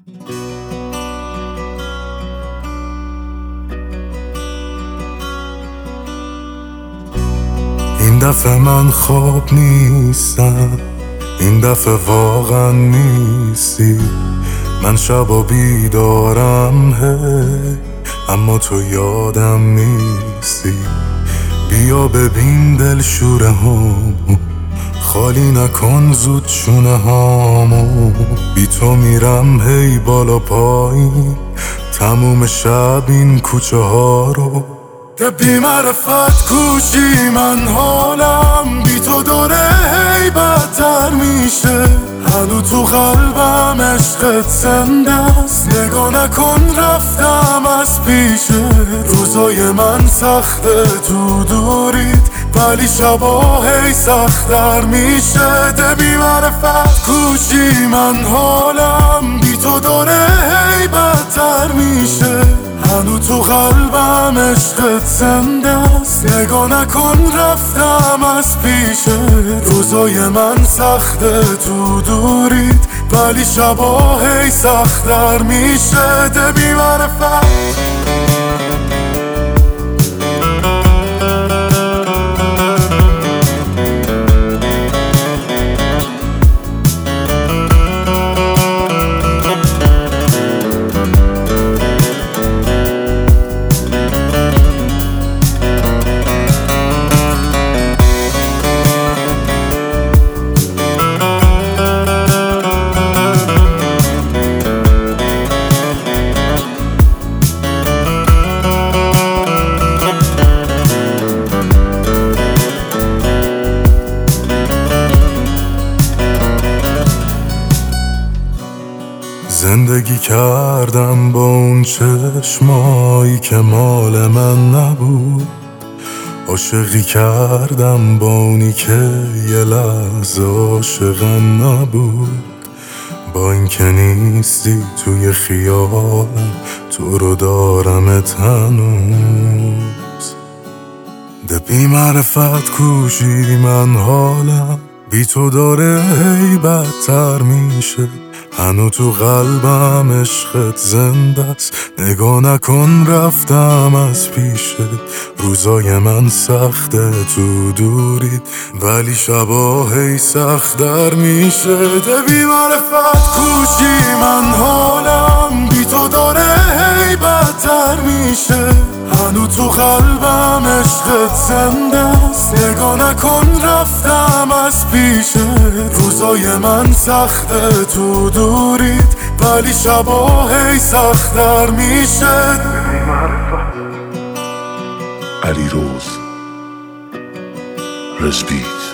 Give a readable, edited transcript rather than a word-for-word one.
این دفعه من خواب نیستم، این دفعه واقعا نیستی. من شبا بیدارم هی، اما تو یادم نیستی. بیا ببین دلشوره هامو، خالی نکن زود شونه هامو. بی تو میرم هی بالا پایین، تموم شب این کوچه ها رو. ده بی معرفت کوچی من حالم، بی تو داره هی بدتر میشه. هنو تو قلبم عشقت زنده است، نگاه نکن رفتم از پیشه. روزای من سخته تو دورید، ولی شبا هی سخت‌تر میشه. ده بی معرفت کوچی من حالم، بی تو داره هی بدتر میشه. هنو تو قلبم عشقت زنده است، نگاه نکن رفتم از پیشه. روزای من سخته تو دورید، ولی شبا هی سخت‌تر میشه. ده بی معرفت زندگی کردم با اون چشمایی که مال من نبود. عاشقی کردم با اونی که یه لحظه عاشقم نبود. با این که نیستی توی خیالم، تو رو دارمت هنوز. ده بی معرفت کوشی من حالم، بی تو داره هی بدتر میشه. هنو تو قلبم عشقت زنده است، نگاه نکن رفتم از پیشه. روزای من سخته تو دورید، ولی شبا هی سخت‌تر میشه. ده بی معرفت کوچی من حالم، بی تو داره هی بدتر میشه. هنو تو قلبم عشقت زنده است، نگاه نکن رفتم از پیشه. روزای من سخته تو دورید، ولی شبا هی سخت‌تر میشه. علیروز رزبیت